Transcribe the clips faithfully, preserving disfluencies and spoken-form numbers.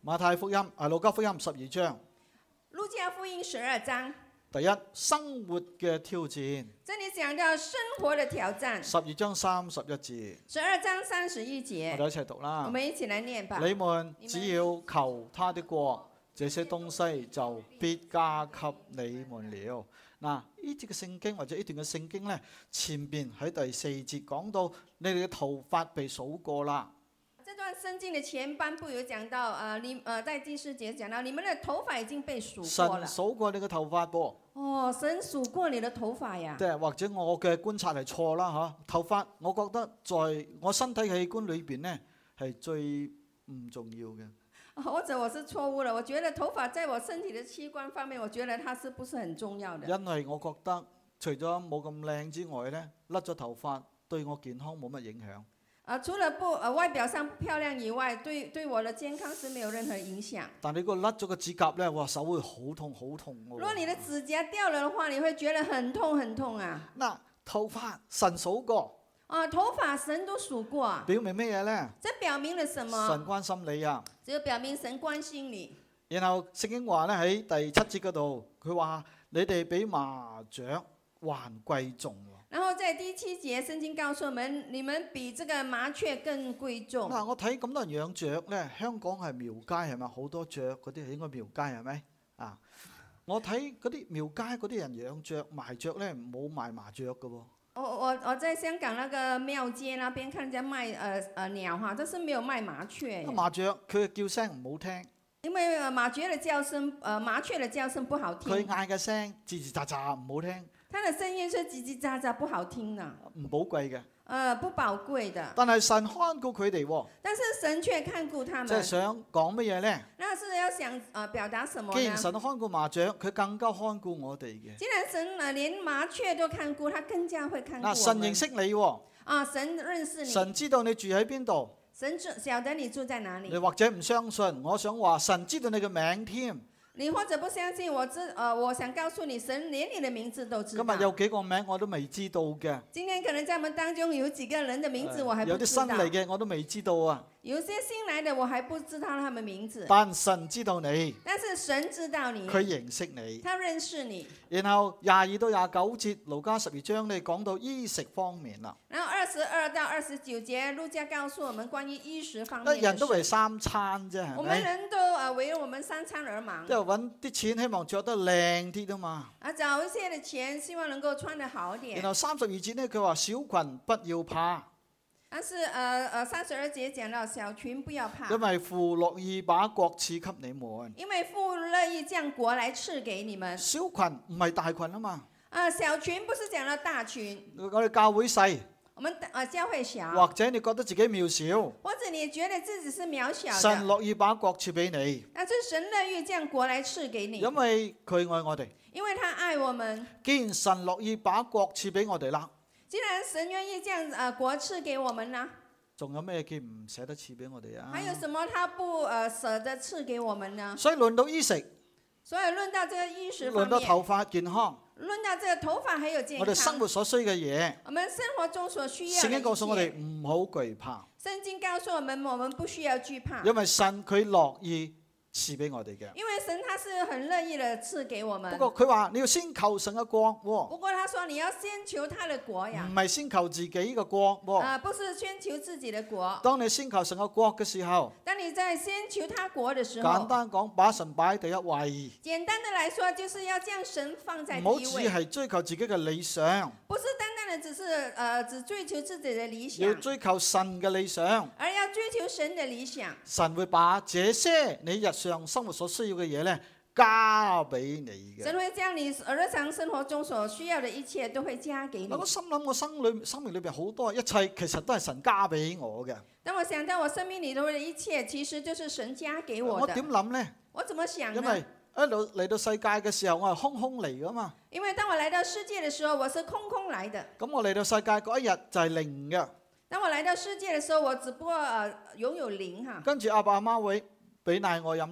馬太福音啊，路加福音十二章。 路加福音十二章。 第一，生活嘅挑戰。 這裡講到生活的挑戰。 十二章三十一節。 十二章三十一節。 我哋一齊讀啦。 我們一起來念吧。 你們只要求他的國，這些東西就必加給你們了。嗱，呢節嘅聖經或者呢段嘅聖經咧，前邊喺第四節講到你哋嘅頭髮被數過啦。 這段聖經的前半部有講到，呃，你呃在第四節講到，你們的頭髮已經被數過了。 神數過你嘅頭髮噃。 哦，神數過你的頭髮呀。 即係或者我嘅觀察係錯啦嚇，頭髮我覺得在我身體器官裏邊咧係最唔重要嘅。 或者我是錯誤了，我覺得頭髮在我身體的器官方面，我覺得它是不是很重要的？ 因為我覺得除咗冇咁靚之外咧，甩咗頭髮對我健康冇乜影響。 啊，除了不呃外表上不漂亮以外，對對我的健康是沒有任何影響。 但你個甩咗個指甲咧，哇手會好痛好痛喎。 如果你的指甲掉了的話，你會覺得很痛很痛啊。 嗱，頭髮神數過。 啊，頭髮神都數過啊。 表明咩嘢咧？ 這表明了什麼？ 神關心你啊。 這就表明神關心你。 然後聖經話咧喺第七節嗰度，佢話你哋比麻雀還貴重。 然後在第七節，聖經告訴我們，你們比這個麻雀更貴重。 嗱，我睇咁多人養雀咧，香港係廟街係咪？好多雀嗰啲係應該廟街係咪？啊，我睇嗰啲廟街嗰啲人養雀賣雀咧，冇賣麻雀噶喎。 我我我在香港那個廟街那邊看人家賣呃呃鳥哈，但是沒有賣麻雀。 麻雀佢嘅叫聲唔好聽。 因為麻雀的叫聲，呃麻雀的叫聲不好聽。 佢嗌嘅聲吱吱喳喳唔好聽。 它的聲音是嘰嘰喳喳不好聽啊。 唔寶貴嘅。 呃不寶貴的。 但係神看顧佢哋喎。 但是神卻看顧他們。 即係想講乜嘢咧？ 那是要想呃表達什麼呢？ 既然神看顧麻雀，佢更加看顧我哋嘅。 既然神呃連麻雀都看顧，他更加會看顧我們。 嗱，神認識你喎。 啊，神認識你。 神知道你住喺邊度。 神知曉得你住在哪裡。 你或者唔相信，我想話神知道你嘅名添。 你或者不相信，我知，呃，我想告訴你，神連你的名字都知道。 今日有幾個名我都未知道嘅。 今天可能在我們當中有幾個人的名字我還不知道。 有啲新嚟嘅我都未知道啊。 有些新來的我還不知道他們名字。 但神知道你。 但是神知道你。 佢認識你。 他認識你。 然後廿二到廿九節，路加十二章你講到衣食方面啦。 然後二十二到二十九節，路加告訴我們關於衣食方面。 一人都為三餐啫，係咪？ 我們人都啊為我們三餐而忙。 即係揾啲錢，希望着得靚啲啊嘛。 啊，找一些的錢，希望能夠穿得好一點。 然後三十二節呢，佢話小群不要怕。 但是，呃呃，三十二節講到小群不要怕， 因為父樂意把國賜給你們。 因為父樂意將國來賜給你們。 小群唔係大群啊嘛。 啊，小群不是講到大群。 我哋教會細。 我們啊教會小。 或者你覺得自己渺小。 或者你覺得自己是渺小的。 神樂意把國賜俾你。 但是神樂意將國來賜給你。 因為佢愛我哋。 因為他愛我們。 既然神樂意把國賜俾我哋啦。 既然神願意將啊國賜給我們呢？ 仲有咩佢唔捨得賜俾我哋啊？ 還有什麼他不呃捨得賜給我們呢？ 所以論到衣食， 所以論到這個衣食方面， 論到頭髮健康， 論到這個頭髮還有健康， 我哋生活所需嘅嘢， 我們生活中所需要嘅，聖經告訴我哋唔好懼怕。 聖經告訴我們，我們不需要懼怕， 因為神佢樂意賜俾我哋嘅。 因為神他是很樂意的賜給我們。 不過佢話你要先求神嘅國。 不過他說你要先求他的國呀。 唔係先求自己嘅國。 啊，不是先求自己的國。 當你先求神嘅國嘅時候， 當你在先求他國的時候， 簡單講，把神擺喺第一位。 簡單的來說，就是要將神放在第一位。 唔好只係追求自己嘅理想。 不是單單的只是，呃，只追求自己的理想。 要追求神嘅理想。 而要追求神的理想。 神會把這些你日常生活所需要嘅嘢咧，加俾你嘅。 神會將你日常生活中所需要的一切都會加給你。 我心諗我生裏生命裏邊好多一切，其實都係神加俾我嘅。 當我想到我生命裏頭的一切，其實就是神加給我的。 我點諗咧？ 我怎麼想呢？ 因為一路嚟到世界嘅時候，我係空空嚟噶嘛。 因為當我來到世界的時候，我是空空來的。 咁我嚟到世界嗰一日就係零嘅。 當我來到世界的時候，我只不過呃擁有零哈。 跟住阿爸阿媽會俾奶我飲啦。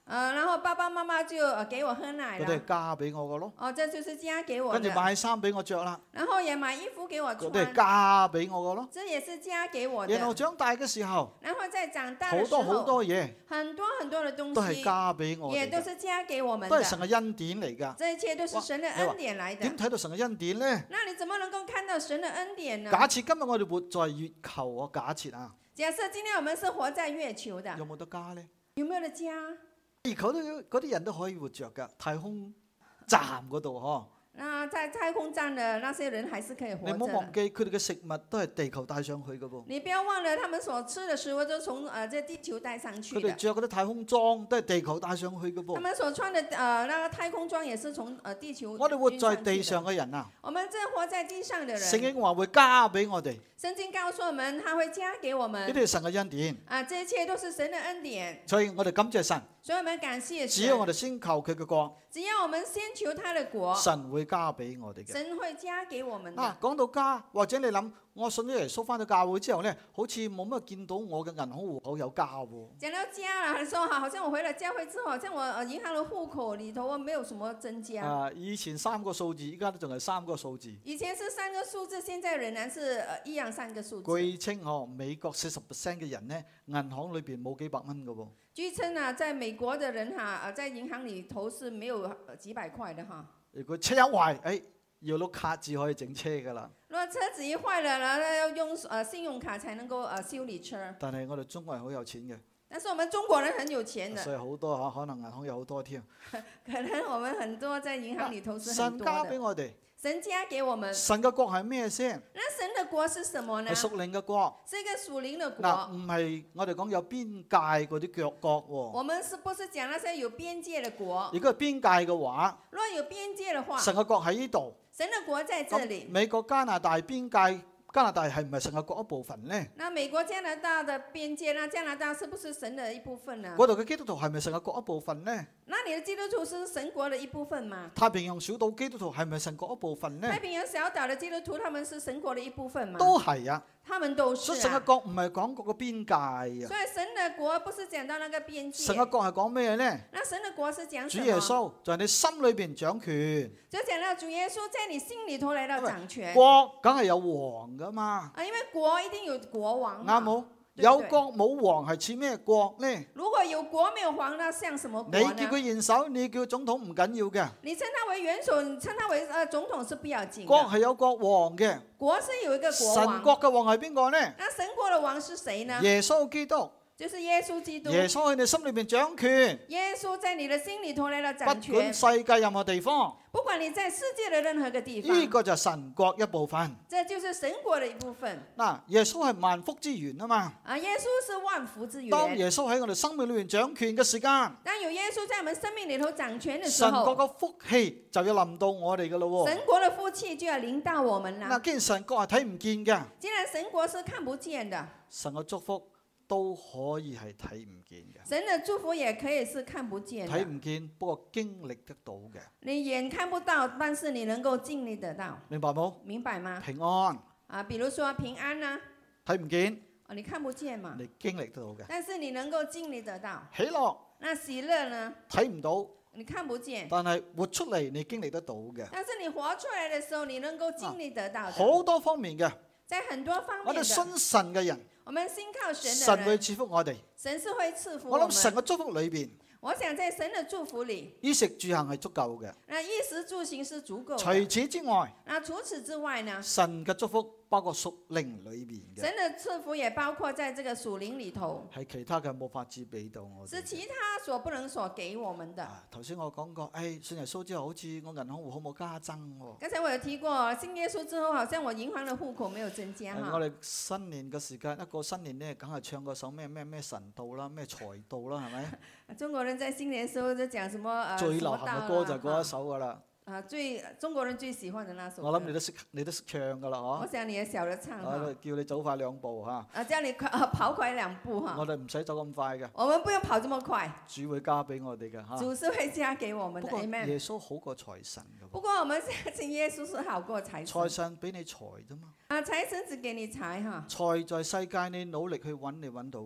呃，然後爸爸媽媽就呃給我喝奶嗰啲了。 係加俾我嘅咯。 哦，這就是加給我跟住的。 買衫俾我着啦， 然後也買衣服給我嗰啲係穿， 加俾我嘅咯。 這也是加給我然後的。 長大嘅時候， 然後在長大的時好多好候， 多嘢很多很多的都東西係加俾我也哋嘅， 都是加給我們都係神的。 嘅恩典嚟㗎。 這一切都是神的哇你話恩典來的點。睇到神嘅恩典呢？ 那你怎麼能夠看到神的恩典呢？ 假設今日我哋活在月球，我假設啊， 假設今天我們是活在月球的， 有冇得加呢？ 有沒有得加？ 月球都嗰啲人都可以活着㗎，太空站嗰度嗬。 那在太空站的那些人還是可以活你唔好着的。 忘記佢哋嘅食物都係地球帶上去嘅噃， 你不要忘了，他們所吃的食物都從呃這地球帶上去的。 佢哋着嗰啲太空裝都係地球帶上去嘅他噃。 們所穿的呃那個太空裝也是從呃地球。 我哋活在地上。嘅人啊， 我們這活在地上的人。 聖經話會加俾我哋， 聖經告訴我們，他會加給我們。 呢啲係神嘅恩典， 啊，這一切都是神的恩典， 所以我哋感謝神。 所以我們感謝只要我神。 哋先求佢嘅國， 只要我們先求他的國， 神會加俾我哋嘅。 神會加給我們的。 嗱，講到加，或者你諗，我信咗耶穌翻到教會之後咧，好似冇乜見到我嘅銀行戶口有加喎。 講到加了，說好像我回了教會之後，好像我呃銀行的戶口裏頭我沒有什麼增加。 啊，以前三個數字，依家都仲係三個數字。 以前是三個數字，現在仍然是呃一樣三個數字。 據稱嗬，美國四十 percent 嘅人咧，銀行裏邊冇幾百蚊嘅喎。 據稱啊，在美國的人哈，呃，在銀行裏頭是沒有呃幾百塊的哈。 如果車一壞，誒要碌卡至可以整車㗎啦。 如果車子一壞了，然後要用呃信用卡才能夠呃修理車。 但係我哋中國人好有錢嘅， 但是我們中國人很有錢的， 所以好多嚇，可能銀行有好多添。 可能我們很多在銀行裏頭是很神多加俾的。 我哋， 神加給我們， 神嘅國係咩先？ 那神的國是什麼呢？ 係屬靈嘅國。 是一個屬靈的嗱， 國。 唔係我哋講有邊界嗰啲腳國喎。 我們是不是講那些有邊界的國？ 如果係邊界嘅話， 若有邊界的話， 神嘅國喺呢度。 神的國在這咁裡。 美國加拿大邊界，加拿大係唔係神嘅國一部分呢？ 那美國加拿大的邊界，那加拿大是不是神的一部分呢？ 嗰度嘅基督徒係咪神嘅國一部分呢？ 那你的基督徒是神國的一部分嗎？ 太平洋小島基督徒係咪神國一部分呢太？平洋小島的基督徒，他們是神國的一部分嗎？ 都係啊。 他們都是所以神嘅啊。 國唔係講嗰個邊界啊。 所以神的國不是講到那個邊界。 神嘅國係講咩呢？ 那神的國是講主什麼？ 耶穌在你心裏邊掌權， 就講到主耶穌在你心裡頭來到掌權。 國梗係有王噶嘛， 啊，因為國一定有國王嘛。 啱冇？ 對有國冇王係似咩國呢？ 如果有國沒有王，那像什麼國你呢？ 叫佢元首，你叫總統唔緊要嘅， 你稱他為元首，你稱他為呃總統是不要緊的。 國係有國王嘅。 國是有一個國神王。 國嘅王係邊個呢？ 那神國的王是誰呢？ 耶穌基督。 就是耶穌基督。 耶穌喺你心裏邊掌權， 耶穌在你的心裡頭來到不掌權管。世界任何地方， 不管你在世界的任何個地方， 呢個就係神國一部分。 這就是神國的一部分。 嗱，耶穌係萬福之源啊嘛。 啊，耶穌是萬福之源。 當耶穌喺我哋生命裏面掌權嘅時間， 當有耶穌在我們生命裡頭掌權的時神候， 國嘅福氣就要臨到我哋噶咯喎。 神國的福氣就要臨到我們嗱， 啦。 既然神國係睇唔見嘅， 既然神國是看不見的， 神嘅祝福都可以係睇唔見嘅。 神的祝福也可以是看不見睇的。 唔見，不過經歷得到嘅， 你眼看不到，但是你能夠經歷得到， 明白冇？ 明白嗎？ 平安啊，比如說平安呢、 睇唔見， 啊，你看不見嘛， 你經歷得到嘅。 但是你能夠經歷得到。 喜樂那喜樂呢？ 睇唔到， 你看不見， 但係活出嚟你經歷得到嘅。 但是你活出來的時候，你能夠經歷得到的。 好多方面嘅， 在很多方面的， 我哋信神嘅人， 我們信靠神的神會人， 賜福我哋。 神是會賜福我我們。 諗神嘅祝福裏邊， 我想在神的祝福裏， 衣食住行係足夠嘅。 那衣食住行是足夠除的。 此之外， 那除此之外呢？ 神嘅祝福包括屬靈裏邊嘅， 神的賜福也包括在這個屬靈裏頭， 係其他嘅冇法子俾到我哋是。其他所不能所給我們的。 啊，頭先我講過，誒、哎，信耶穌之後，好似我銀行戶口冇加增喎、 剛才我有提過，信耶穌之後，好像我銀行的戶口沒有增加哈。 誒我哋新年嘅時間，一個新年咧，梗係唱嗰首咩咩咩神道啦，咩財道啦，係咪？ 中國人在新年的時候就講什麼呃最流行嘅歌就係嗰一首。 首噶啦。 啊，最中國人最喜歡的那首歌。 我諗你都識，你都識唱噶啦，嗬？ 我想你也曉得唱哈。 我叫你走快兩步嚇， 啊，叫你快、啊、跑快兩步哈。 我哋唔使走咁快嘅， 我們不用跑這麼快， 主會加俾我哋嘅嚇。 主是會加給我們的。 不過 Amen。 耶穌好過財神嘅喎， 不過我們相信耶穌是好過財財神。 神俾你財啫嘛， 啊，財神只給你財哈。 財在世界你努力去揾你揾到嘅，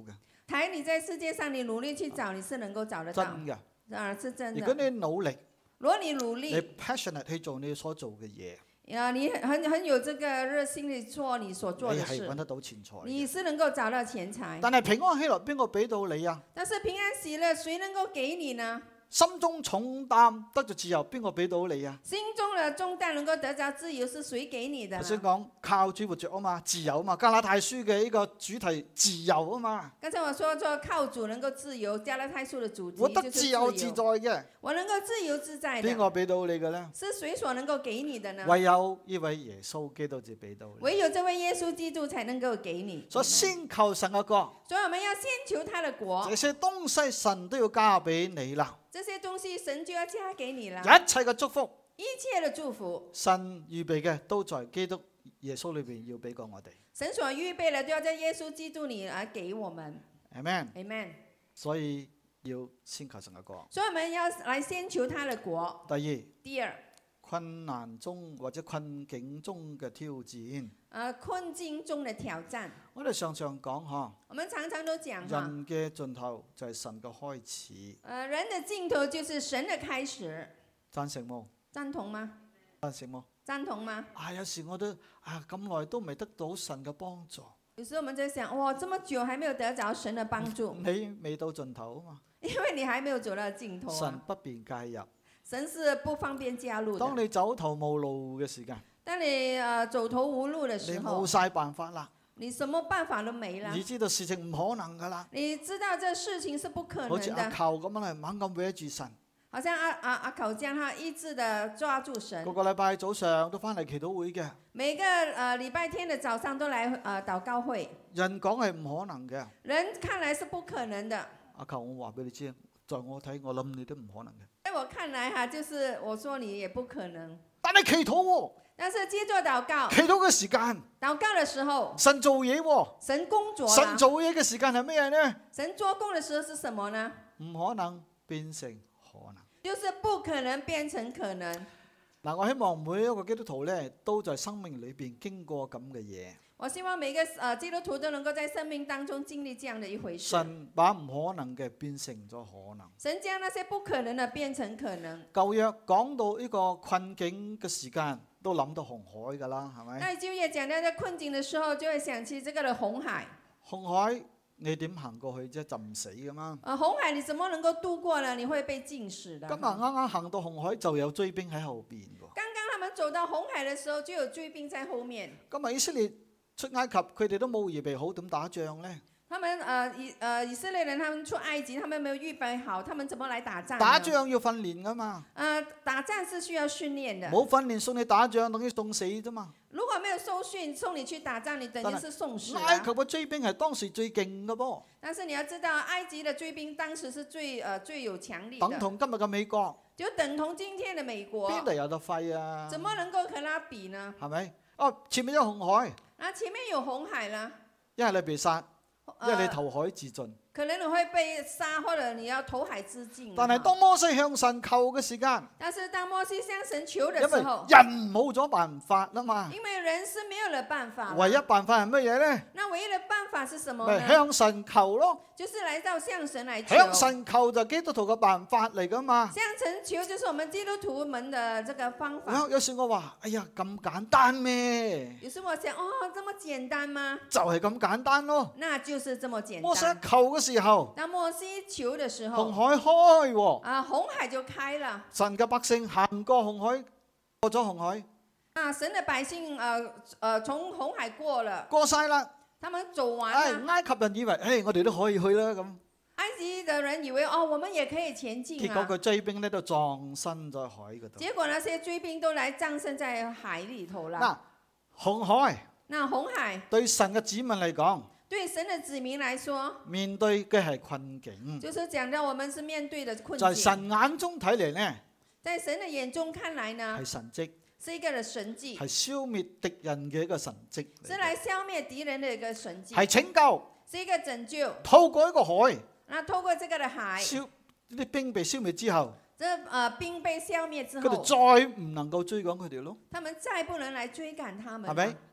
睇你在世界上，你努力去找，你是能夠找得到。 真嘅。 啊，是真的。 如果你努力， 如果你努你力， passionate 去做你所做嘅嘢， 啊，你很很有這個熱心地做你所做你的事， 係揾得到錢財嘅。 你是能夠找到錢財。 但係平安喜樂邊個俾到你啊？ 但是平安喜樂，誰能夠給你呢？ 心中重擔得咗自由，邊個俾到你啊？ 心中的重擔能夠得着自由，是誰給你的呢？ 頭先講靠主活着啊嘛，自由啊嘛，加拉太書嘅呢個主題自由啊嘛， 剛才我說做靠主能夠自由，加拉太書的主題活得就是自由自在嘅， 我能夠自由自在的。 邊個俾到你嘅咧？ 是誰所能夠給你的呢？ 唯有呢位耶穌基督至俾到你。 唯有這位耶穌基督才能夠給你。 所以先求神嘅國， 所以我們要先求他的國， 這些東西神都要加俾你啦。 這些東西神就要加給你了。 一切嘅祝福， 一切的祝福， 神預備嘅都在基督耶穌裏邊要俾過我哋。 神所預備的都要在耶穌基督裏而給我們。 Amen。 Amen。 所以要先求神嘅國。 所以我們要來先求他的國。 第二， 第二， 困難中或者困境中嘅挑戰。 呃，困境中的挑戰。 我哋常常講嚇， 我們常常都講人嘅盡頭就係神嘅開始。 呃，人的盡頭就是神的開始。 贊成冇？ 贊同嗎？ 贊成冇？ 贊同嗎？ 啊，有時我都啊咁耐都未得到神嘅幫助。 有時我們在想，哇，這麼久還沒有得着神的幫助。 你未到盡頭啊嘛。 因為你還沒有走到盡頭啊。 神不便介入。 神是不方便加入的。 當你走投無路嘅時間， 當你呃走投無路的時你候， 冇晒辦法啦。 你什麼辦法都沒了。 你知道事情唔可能噶啦。 你知道這事情是不可能好似阿的。 球咁樣嚟猛咁搲住神。 好像阿阿阿球將他一致的抓住神。 個個禮拜早上都翻嚟祈禱會嘅。 每個呃禮拜天的早上都來呃禱告會。 人講係唔可能嘅。 人看來是不可能的。 阿球，我話俾你知，在我睇，我諗你都唔可能嘅。 在我看來哈，就是我說你也不可能。 但係祈禱喎。 但是接着禱告。 祈禱嘅時間。 禱告的時候。 神做嘢喎。 神工作。 神做嘢嘅時間係咩呢？ 神做工的時候是什麼呢？ 唔可能變成可能。 就是不可能變成可能。 嗱，我希望每一個基督徒咧，都在生命裏邊經過咁嘅嘢。 我希望每個呃基督徒都能夠在生命當中經歷這樣的一回事。 神把唔可能嘅變成咗可能。 神將那些不可能的變成可能。 舊約講到呢個困境嘅時間，都諗到紅海噶啦，係咪？ 那舊約講到在困境的時候，就會想起這個的紅海。 紅海你點行過去啫？浸唔死噶嘛？ 啊，紅海你怎麼能夠渡過呢？你會被浸死的。 今日啱啱行到紅海，就有追兵喺後邊喎。 剛剛他們走到紅海的時候，就有追兵在後面。 今日以色列出埃及，佢哋都冇預備好點打仗咧。 他們呃以呃以色列人，他們出埃及，他們沒有預備好，他們怎麼來打仗？ 打仗要訓練噶嘛。 呃，打仗是需要訓練的。 冇訓練送你打仗，等於送死啫嘛。 如果沒有受訓，送你去打仗，你等於是送死。 埃及嘅追兵係當時最勁嘅噃。 但是你要知道，埃及的追兵當時是最呃最有強力的。 等同今日嘅美國。 就等同今天的美國。 邊度有得揮啊？ 怎麼能夠和他比呢？ 係咪？哦，前面有紅海。 啊，前面有紅海啦。 一係你被殺，一係你投海自盡。 可能你會被殺，或者你要投海自盡。 但係當摩西向神求嘅時間， 但是當摩西向神求的時候， 因為人冇咗辦法啦嘛。 因為人是沒有了辦法。 唯一辦法係乜嘢咧？ 那唯一的辦法是什麼呢？ 咪向神求咯。 就是來到向神來求。 向神求就基督徒嘅辦法嚟噶嘛。 向神求就是我們基督徒們的這個方法。 有時我話：哎呀，咁簡單咩？ 有時我想，哦，這麼簡單嗎？ 就係咁簡單咯。 那就是這麼簡單。 摩西求嘅時候， 當摩西求的時候， 紅海開喎。 啊，紅海就開了。 神嘅百姓行過紅海，過咗紅海。 啊，神的百姓，呃，呃，從紅海過了。 過晒啦。 他們走完了。 哎，埃及人以為，誒，我哋都可以去啦咁。 埃及的人以為，哦，我們也可以前進啊。 結果個追兵咧都葬身在海嗰度。 結果那些追兵都來葬身在海裏頭啦。 嗱，紅海。 那紅海。 對神嘅子民嚟講。 對神的子民來說。 面對嘅係困境。 就是講到我們是面對的困境。 在神眼中睇嚟呢。 在神的眼中看來呢。 係神蹟。 是一個的神蹟。 係消滅敵人嘅一個神蹟。 是來消滅敵人的一個神蹟。 係拯救。 是一個拯救。 透過一個海。 那透過這個的海。 消啲兵被消滅之後。 這呃兵被消滅之後。 佢哋再唔能夠追趕佢哋咯。 他們再不能來追趕他們。 係咪？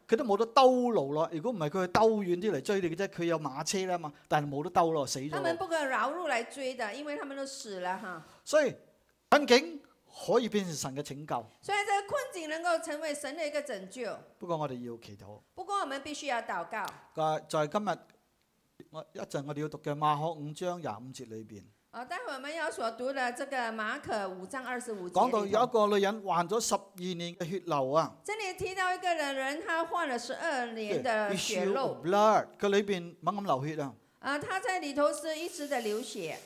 佢都冇得兜路咯。如果唔係佢去兜遠啲嚟追你嘅啫，佢有馬車啦嘛，但係冇得兜咯，死咗。 他們不可繞路來追的，因為他們都死了哈。 所以困境可以變成神嘅拯救。 所以這個困境能夠成為神的一個拯救。 不過我哋要祈禱。 不過我們必須要禱告。 啊，在今日我一陣我哋要讀嘅馬可五章廿五節裏邊。 啊，待會我們要所讀的這個馬可五章二十五節， 講到有一個女人患咗十二年嘅血流啊。 這裡提到一個人，他患了十二年的血漏。 blood，佢裏邊猛咁流血啊。 啊，他在裡頭是一直的流血。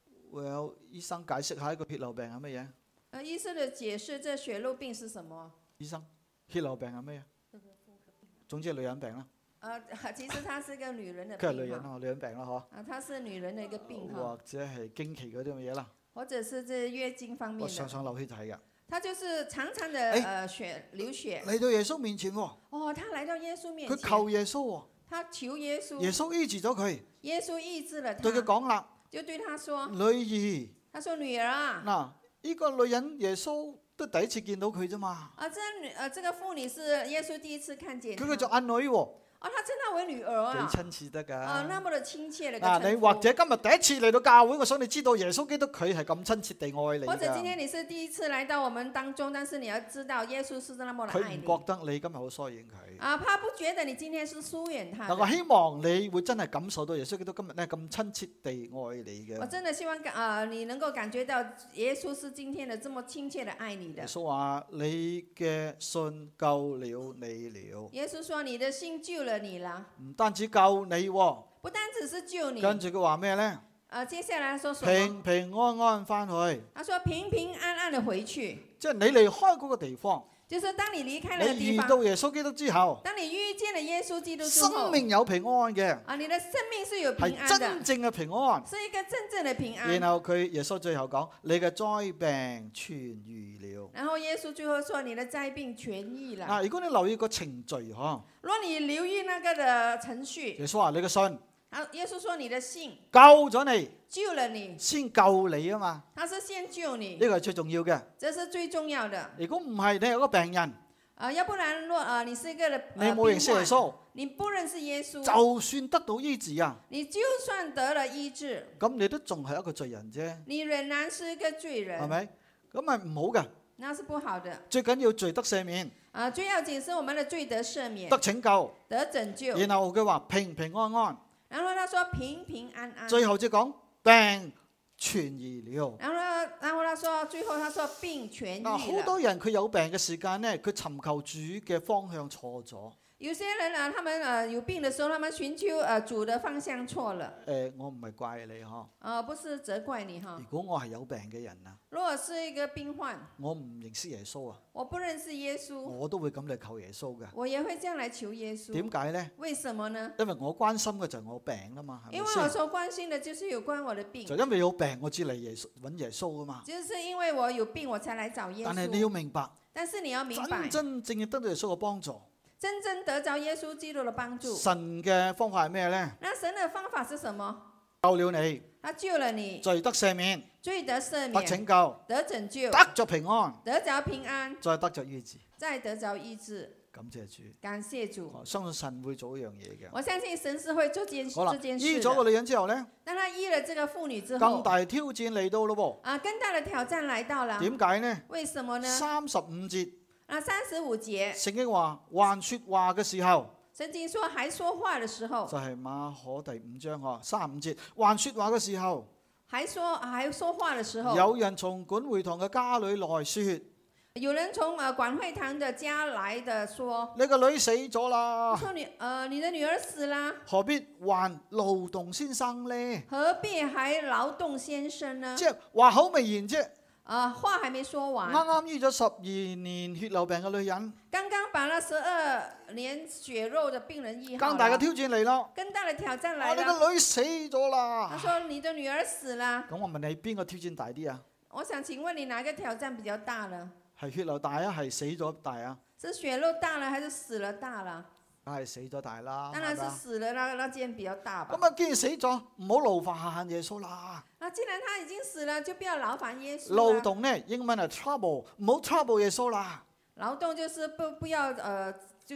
Well，醫生解釋下一個血流病係乜嘢？ 啊，醫生的解釋，這血漏病是什麼？ 醫生，血流病係乜嘢？總之係女人病啦。 啊，其實它是一個女人的佢係病。 女人啊，女人病啦，嗬。 啊，它是女人的一個病哈。 或者係經期嗰啲咁嘅嘢啦。 或者是這月經方面的。 常常流血就係㗎。 他就是常常的呃血流血。 嚟到耶穌面前喎。 哦，他來到耶穌面前。 佢求耶穌喎。 他求耶穌。 耶穌醫治咗佢。 耶穌醫治了他。 對佢講啦。 就對他說。 女兒。 他說女兒啊。 嗱，呢個女人耶穌都第一次見到佢啫嘛。 啊，這女呃這個婦女是耶穌第一次看見。 佢叫做阿女喎。 哦，他稱她為女兒啊， 幾親切得㗎。 啊，那麼的親切的。 嗱，你或者今日第一次嚟到教會，我想你知道耶穌基督佢係咁親切地愛你。 或者今天你是第一次來到我們當中，但是你要知道耶穌是那麼的愛你。 佢唔覺得你今日好疏遠佢。 啊，他不覺得你今天是疏遠他。 嗱，我希望你會真係感受到耶穌基督今日咧咁親切地愛你嘅。 我真的希望啊、呃，你能夠感覺到耶穌是今天的這麼親切地愛你的。 耶穌話：你嘅信救了你了。 耶穌說：你的信救了你啦。 唔單止救你喎， 不單止是救你。 跟住佢話咩咧？ 啊，接下來說什麼？ 平平安安翻去。 他說平平安安地回去。 即係你離開嗰個地方。 就是當你離開了地方。 你遇到耶穌基督之後。 當你遇見了耶穌基督之後。 生命有平安嘅。 啊，你的生命是有平安的。 係真正嘅平安。 是一個真正的平安。 然後佢耶穌最後講：你嘅災病痊愈了。 然後耶穌最後說：你的災病痊愈了。 啊，如果你留意個程序嗬。 如果你留意那個的程序。 耶穌話：你嘅信。 啊，耶穌說：你的信救咗你， 救了你， 先救你啊嘛。 他是先救你， 呢個係最重要嘅。 這是最重要的。 如果唔係，你係個病人。 啊，要不然若啊，你是一個的、呃、 你冇認識耶穌， 你不認識耶穌， 就算得到醫治啊， 你就算得了醫治， 咁你都仲係一個罪人啫。 你仍然是一個罪人， 係咪？咁咪唔好嘅。 那是不好的。 最緊要罪得赦免。 啊，最要緊是我們的罪得赦免， 得拯救， 得拯救。 然後佢話平平安安。 然後他說平平安安。 最後就講病痊愈了。 然後，然後他說最後他說病痊愈了。 好多人佢有病嘅時間呢，佢尋求主嘅方向錯咗。 有些人啊，他們啊有病的時候，他們尋求啊主的方向錯了。 誒、呃，我唔係怪你嗬。 啊，不是責怪你哈。 如果我係有病嘅人啊， 如果是一個病患， 我唔認識耶穌啊， 我不認識耶穌， 我都會咁嚟求耶穌嘅。 我也會這樣來求耶穌。 點解呢？ 為什麼呢？ 因為我關心嘅就係我病啦嘛，係咪先？ 因為我所關心的就是有關我的病。 就因為有病，我至嚟耶穌揾耶穌啊嘛。 就是因為我有病，我才來找耶穌。 但係你要明白， 但是你要明白， 真真正正得到耶穌嘅幫助。 真正得着耶穌基督的幫助。 神嘅方法係咩呢？ 那神的方法是什麼？ 救了你， 他救了你， 罪得赦免， 罪得赦免， 得拯救， 得拯救， 得着平安， 得着平安， 再得着醫治， 再得着醫治。 感謝主， 感謝主。 我相信神會做一樣嘢嘅。 我相信神是會做件好啦， 這件事。 醫咗個女人之後呢， 當他醫了這個婦女之後， 更大挑戰嚟到咯喎。啊，更大的挑戰來到了。 點解呢？ 為什麼呢？ 三十五節。 啊，三十五節。 聖經話還說話嘅時候。 聖經說還說話嘅時候。 就係馬可第五章嗬，三十五節還說話嘅時候。 還說還說話嘅時候。 有人從管會堂嘅家裏來說。 有人從啊管會堂的家來的說， 你個女死咗啦。 說你，呃，你的女兒死啦。 何必還勞動先生呢？ 何必還勞動先生呢？ 即係話口未完啫。 啊，話還沒說完。 啱啱醫咗十二年血流病嘅女人。 剛剛把那十二年血肉的病人醫好。 更大嘅挑戰嚟咯。 更大的挑戰來了。 啊，你個女死咗啦。 他說你的女兒死啦。 咁我問你邊個挑戰大啲啊？ 我想請問你哪個挑戰比較大呢？ 係血流大啊，係死咗大啊？ 是血肉大了，還是死了大了？ 梗係死咗大啦。 當然是死了那那件比較大吧。 咁啊，既然死咗，唔好勞煩耶穌啦。 啊，既然他已經死了，就不要勞煩耶穌。 勞動呢，英文係 trouble，唔好 trouble 耶穌啦。 勞動就是不不要，呃，就就就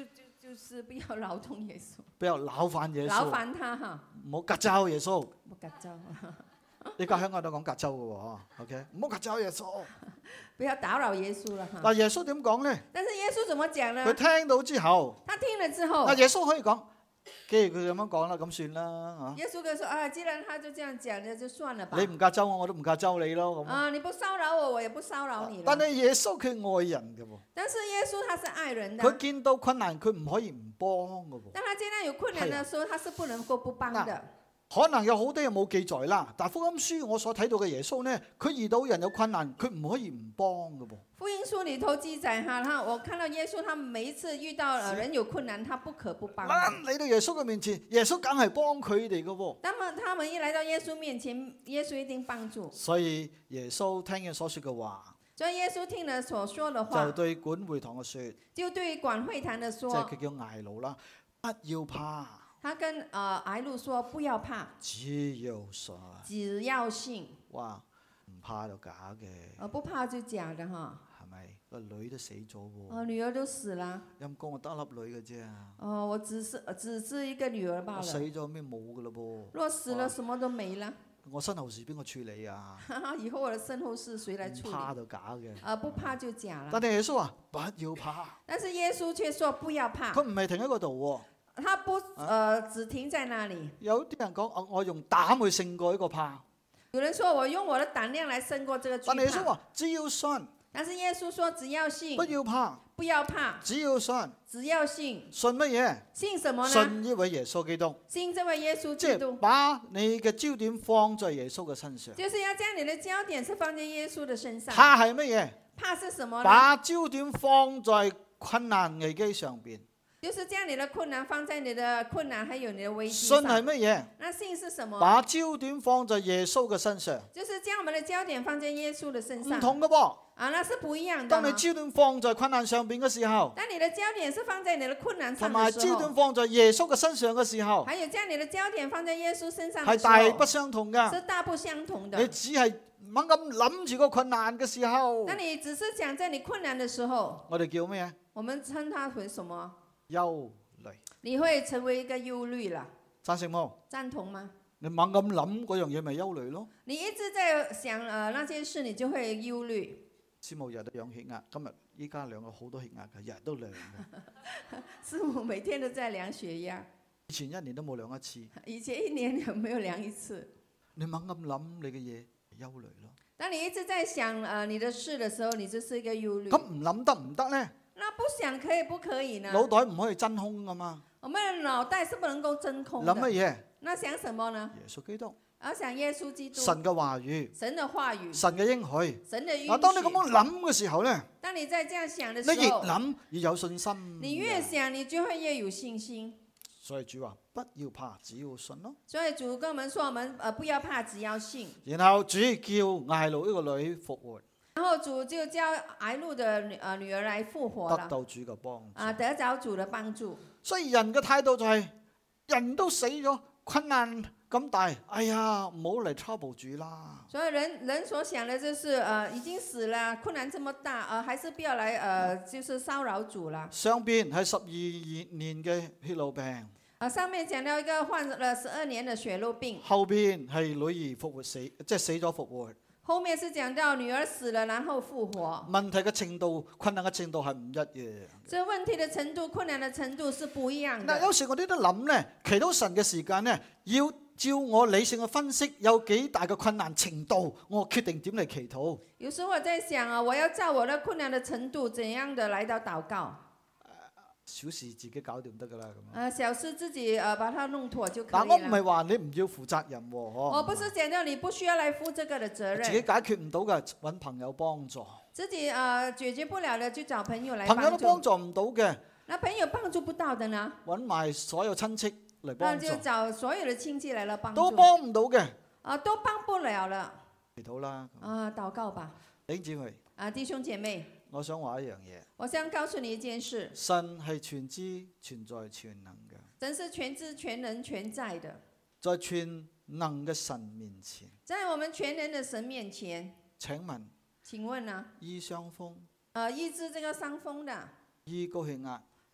就是不要勞動耶穌， 不要勞煩耶穌， 勞煩他哈， 唔好隔州耶穌。 唔隔州， 依家香港都講隔州嘅喎，OK，唔好隔州耶穌。 不要打擾耶穌了哈。 嗱，耶穌點講咧？ 但是耶穌怎麼講呢？ 佢聽到之後， 他聽了之後， 嗱，耶穌可以講，既然佢咁樣講啦，咁算啦耶穌佢說啊，既然他就這樣講，那就算了吧。 嚇。你唔隔州我，我都唔隔州你咯咁。 啊，你不騷擾我，我也不騷擾你了。 但係耶穌佢愛人嘅喎， 但是耶穌他是愛人的。 佢見到困難佢唔可以唔幫嘅喎。 當他見到有困難的時候，他是不能夠不幫的。 可能有好多嘢冇記載啦，但係福音書我所睇到嘅耶穌呢，佢遇到人有困難，佢唔可以唔幫嘅噃。 福音書裏頭記載哈，他我看到耶穌，他每一次遇到人有困難，他不可不幫。 嚟到耶穌嘅面前，耶穌梗係幫佢哋嘅喎。 那麼他們一來到耶穌面前，耶穌一定幫助。 所以耶穌聽見所說嘅話， 所以耶穌聽了所說的話， 就對管會堂嘅説， 就對管會堂的說， 即係佢叫睚魯啦，不要怕。 他跟呃睚魯說不要怕， 只要信。 只要信。 哇，唔怕就假嘅。 呃不怕就假的哈。 係咪個女都死咗喎？ 哦，女兒都死了。 陰公我得粒女嘅啫。 哦，我只是只是一個女兒罷了。 死咗咩冇噶嘞噃？ 若死了，什麼都沒了。 我身後事邊個處理啊？ 以後我的身後事誰來處理？ 怕就假嘅。 啊，不怕就假了。 但係耶穌話不要怕。 但是耶穌卻說不要怕。 佢唔係停喺嗰度喎。 他不，呃，只停在那裡。 有啲人講，我用膽去勝過呢個怕。 有人說我用我的膽量來勝過這個懼怕。 但耶穌話只要信。 但是耶穌說只要信。 不要怕。 不要怕。 只要信。 只要信。 信乜嘢？ 信什麼呢？ 信呢位耶穌基督。 信這位耶穌即基督。 係把你嘅焦點放在耶穌嘅身上。 就是要將你的焦點是放在耶穌的身上。 怕係乜嘢？ 怕是什麼呢？ 把焦點放在困難危機上邊。 就是將你的困難放在你的困難，還有你的危機上。 信係乜嘢？ 那信是什麼？ 把焦點放在耶穌嘅身上。 就是將我們的焦點放在耶穌的身上。 唔同嘅噃。 啊，那是不一樣的。 當你焦點放在困難上邊嘅時候， 當你的焦點是放在你的困難上同埋焦點放在耶穌嘅身上嘅時候， 還有將你的焦點放在耶穌身上嘅時候， 係大不相同噶。 是大不相同的。 你只係猛咁諗住個困難嘅時候， 那你只是講在你困難嘅時候， 我哋叫咩啊？ 我們稱它為什麼？ 憂慮。 你會成為一個憂慮啦。 贊成冇？ 贊同嗎？ 你猛咁諗嗰樣嘢，咪憂慮咯。 你一直在想誒、呃、那件事，你就會憂慮。 師母日都量血壓，今日依家量咗好多血壓嘅，日日都量嘅。 師母每天都在量血壓。 以前一年都冇量一次。 以前一年有沒有量一次？ 你猛咁諗你嘅嘢，憂慮咯。 當你一直在想誒、呃、你的事嘅時候，你就是一個憂慮。 咁唔諗得唔得咧？ 那不想可以不可以呢？ 腦袋唔可以真空噶嘛。 我們的腦袋是不能夠真空的。 諗乜嘢？ 那想什麼呢？ 耶穌基督。 我想耶穌基督。 神嘅話語。 神嘅話語。 神嘅應許。 神嘅應許。 嗱，當你咁樣諗嘅時候咧， 當你在這樣想嘅時候， 你越諗越有信心。 你越想，你就會越有信心。 所以主話不要怕，只要信咯。 所以主跟我們說，我們呃不要怕，只要信。 然後主叫睚魯呢個女復活。 然後主就叫睚魯的女呃女兒來復活了。 得到主嘅幫助。 啊，得着主嘅幫助。 所以人嘅態度就係、是、人都死咗，困難咁大，哎呀，唔好嚟 trouble 主啦。 所以人人所想的就是，呃，已經死了，困難這麼大，呃，還是不要來，呃，就是騷擾主啦。 上邊係十二年嘅血路病。 啊，上面講到一個患了十二年的血路病。 後邊係女兒復活死，即係死咗復活。 後面是講到女兒死了，然後復活。 問題嘅程度、困難嘅程度係唔一樣。 這問題的程度、困難的程度是不一樣的。 嗱，有時我哋都諗咧，祈禱神嘅時間咧，要照我理性嘅分析，有幾大嘅困難程度，我決定點嚟祈禱。 有時我在想啊，我要照我的困難的程度，怎樣的來到禱告？ 小事自己搞掂得噶啦，咁啊，小事自己誒把它弄妥就可以。 但我唔係話你唔要負責任喎， 我不是講到你不需要來負這個的責任。 自己解決唔到嘅，揾朋友幫助。 自己誒、呃、解決不了的，就找朋友來幫助。 朋友都幫助唔到嘅， 那朋友幫助不到的呢？ 揾埋所有親戚嚟幫助。 那就找所有的親戚嚟了幫助。 都幫唔到嘅。 啊，都幫不了了。 祈禱啦。 啊，禱告吧。 弟兄姊妹。 啊，弟兄姐妹。 我想話一樣嘢。 我想告訴你一件事。 神係全知、全在、全能嘅。 神是全知、全能、全在的。 在全能嘅神面前。 在我們全能的神面前。 請問。 請問啊？ 醫傷風。 啊，醫治這個傷風的。 醫高血壓。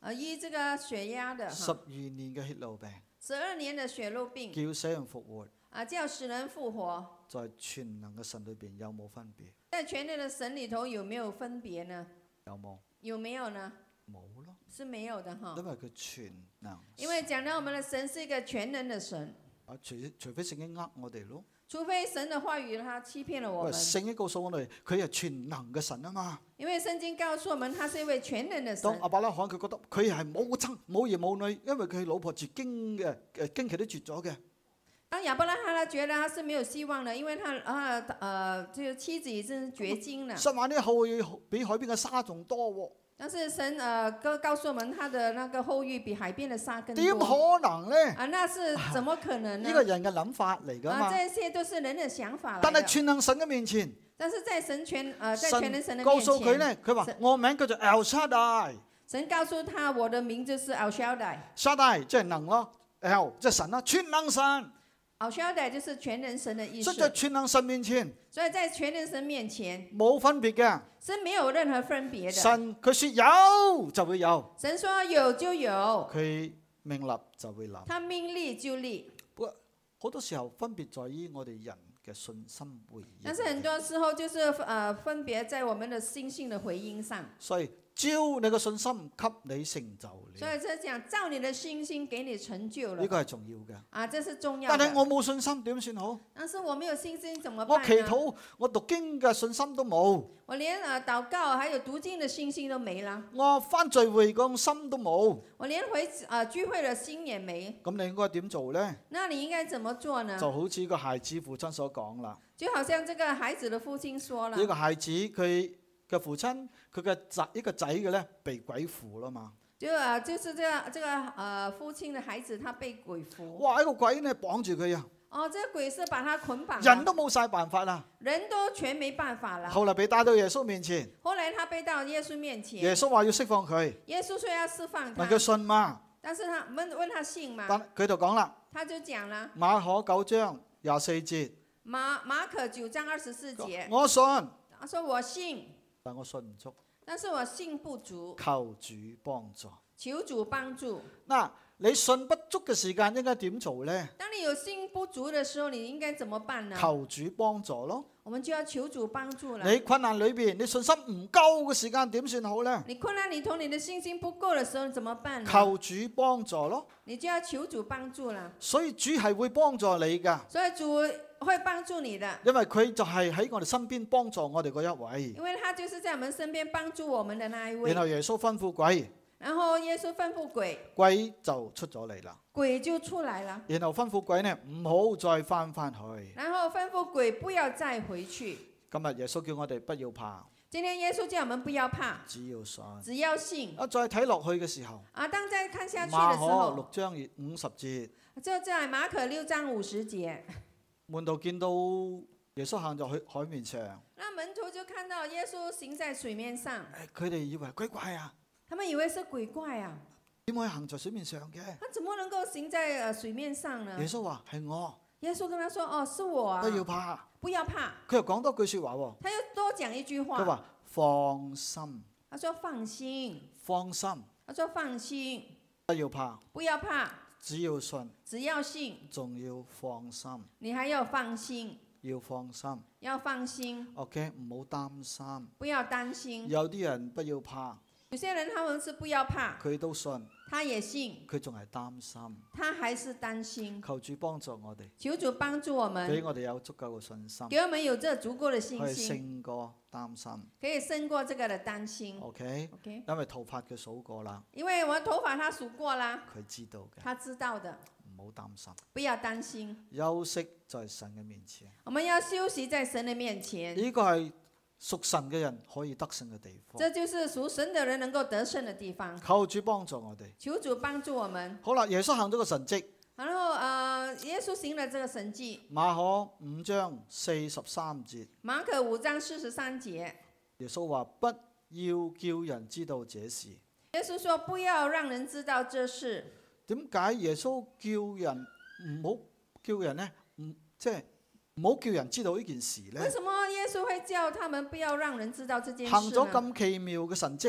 啊，醫這個血壓的， 十二年嘅血路病， 十二年的血路病， 叫死人復活， 啊，叫使人復活， 在全能嘅神裏邊有冇分別？ 在全能的神裏頭有沒有分別呢？ 有冇？ 有沒有呢？ 冇咯， 是沒有的哈。 因為佢全能。 因為講到我們的神是一個全能的神， 啊，除除非聖經呃我哋咯。 除非神的話語他欺騙了我們。 聖經告訴我哋，佢係全能嘅神啊嘛。 因為聖經告訴我們，他是一位全能的神。 當亞伯拉罕佢覺得佢係冇親冇兒冇女，因為佢老婆絕經嘅，誒經期都絕咗嘅。 當亞伯拉罕他覺得他是沒有希望的，因為他啊呃，這個妻子已經絕經了。 神話呢後裔比海邊嘅沙仲多喎。 但是神呃告告訴我們，他的那個後裔比海邊的沙更多。 點可能呢？ 啊，那是怎麼可能呢？ 呢個人嘅諗法嚟㗎嘛。 啊，這些都是人的想法嚟。 但係全能神嘅面前， 但是在神全呃在全能神的面前， 告訴佢呢，佢話我名叫做 El Shaddai。 神告訴他，我的名就是 El Shaddai。Shaddai 即係能咯 ，El 即係神啦，全能神。 El Shaddai 就是全能神的意思。 所以在全能神面前， 所以在全能神面前冇分別嘅， 是沒有任何分別的。 神佢說有就會有， 神說有就有， 佢命立就會立， 他命立就立。 不過好多時候分別在於我哋人嘅信心回應。 但是很多時候就是呃分別在我們的心性的回應上。 所以照你嘅信心給你成就了。 所以即係講照你的信心給你成就了。 呢個係重要嘅。 啊，這是重要的。 但係我冇信心點算好？ 但是我沒有信心怎麼辦呢？ 我祈禱，我讀經嘅信心都冇。 我連啊禱告還有讀經的信心都沒了。 我返聚會個心都冇。 我連回啊聚會的心也沒。 咁你應該點做呢？ 那你應該怎麼做呢？ 就好似個孩子父親所講啦。 就好像這個孩子的父親說了。 呢個孩子佢嘅父親，佢嘅仔一個仔嘅咧被鬼附啦嘛。 就啊，就是這個這個呃父親的孩子，他被鬼附。 哇！一個鬼呢綁住佢啊！ 哦，這個鬼是把他捆綁。 人都冇晒辦法啦。 人都全沒辦法啦。 後來被帶到耶穌面前。 後來他被到耶穌面前。 耶穌話要釋放佢。 耶穌說要釋放他。 問佢信嗎？ 但是他問問他信嗎？ 但佢就講啦。 他就講啦。 馬可九章廿四節。 馬馬可九章二十四節。 我信。 他說我信。 但我信唔足。 但是我信不足。 求主幫助。 求主幫助。 嗱，你信不足嘅時間應該點做呢？ 當你有信不足嘅時候，你應該怎麼辦呢？ 求主幫助咯。 我們就要求主幫助啦。 你困難裏邊，你信心唔夠嘅時間點算好呢？ 你困難裏頭，你的信心不夠嘅時候，怎麼辦呢？ 求主幫助咯。 你就要求主幫助啦。 所以主係會幫助你噶。 所以主會幫助你的。 因為佢就係喺我哋身邊幫助我哋嗰一位。 因為他就是在我們身邊幫助我們的那一位。 然後耶穌吩咐鬼。 然後耶穌吩咐鬼。 鬼就出咗嚟啦。 鬼就出來了。 然後吩咐鬼呢，唔好再翻翻去。 然後吩咐鬼不要再回去。 今日耶穌叫我哋不要怕。 今天耶穌叫我們不要怕。 只要信。 只要信。 啊，再睇落去嘅時候。 啊，當再看下去嘅時候。 馬可六章五十節。 就在馬可六章五十節。 門徒見到耶穌行在海海面上。 那門徒就看到耶穌行在水面上。 佢哋以為鬼怪啊。 他們以為是鬼怪啊。 點可以行在水面上嘅？ 他怎麼能夠行在呃水面上呢？ 耶穌話係我。 耶穌跟他說：哦，是我啊。 不要怕。 不要怕。 佢又講多句說話喎。 他又多講一句話。 佢話放心。 他說放心。 放心。 他說放心。 不要怕。 不要怕。 只要信。 只要信。 仲要放心。 你還要放心。 要放心。 要放心。 OK， 唔好擔心。 不要擔心。 有啲人不要怕。 有些人他們是不要怕。 佢都信。 他也信。 佢仲係擔心。 他還是擔心。 求主幫助我哋。 求主幫助我們。 俾我哋有足夠嘅信心。 給我們有這足夠嘅信心。 可以勝過擔心。 可以勝過這個的擔心。 OK。OK。因為頭髮佢數過啦。 因為我頭髮他數過啦。 佢知道嘅。 他知道的。 唔好擔心。 不要擔心。 休息在神嘅面前。 我們要休息在神嘅面前。 呢個係屬神嘅人可以得勝嘅地方。 這就是屬神嘅人能夠得勝嘅地方。 求主幫助我哋。 求主幫助我們。 好啦，耶穌行咗個神蹟。 然後，呃，耶穌行了這個神蹟。 馬可五章四十三節。 馬可五章四十三節。 耶穌話：不要叫人知道這事。 耶穌說：不要讓人知道這事。 點解耶穌叫人唔好叫人呢？唔即係唔好叫人知道呢件事呢？ 為什麼耶穌會叫他們不要讓人知道這件事呢？ 行咗咁奇妙嘅神蹟，